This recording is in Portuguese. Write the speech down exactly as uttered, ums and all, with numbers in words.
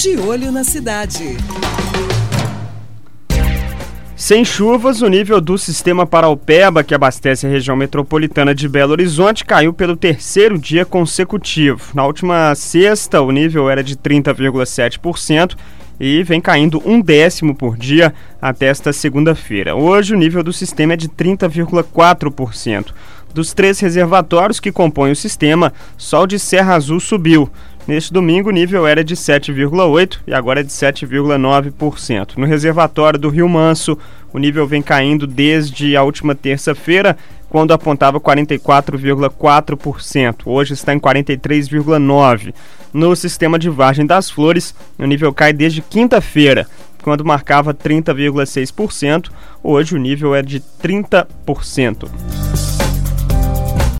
De Olho na Cidade. Sem chuvas, o nível do sistema Paraupeba, que abastece a região metropolitana de Belo Horizonte, caiu pelo terceiro dia consecutivo. Na última sexta, o nível era de trinta vírgula sete por cento e vem caindo um décimo por dia até esta segunda-feira. Hoje, o nível do sistema é de trinta vírgula quatro por cento. Dos três reservatórios que compõem o sistema, só o de Serra Azul subiu. Neste domingo, o nível era de sete vírgula oito por cento e agora é de sete vírgula nove por cento. No reservatório do Rio Manso, o nível vem caindo desde a última terça-feira, quando apontava quarenta e quatro vírgula quatro por cento. Hoje está em quarenta e três vírgula nove por cento. No sistema de Vargem das Flores, o nível cai desde quinta-feira, quando marcava trinta vírgula seis por cento. Hoje o nível é de trinta por cento.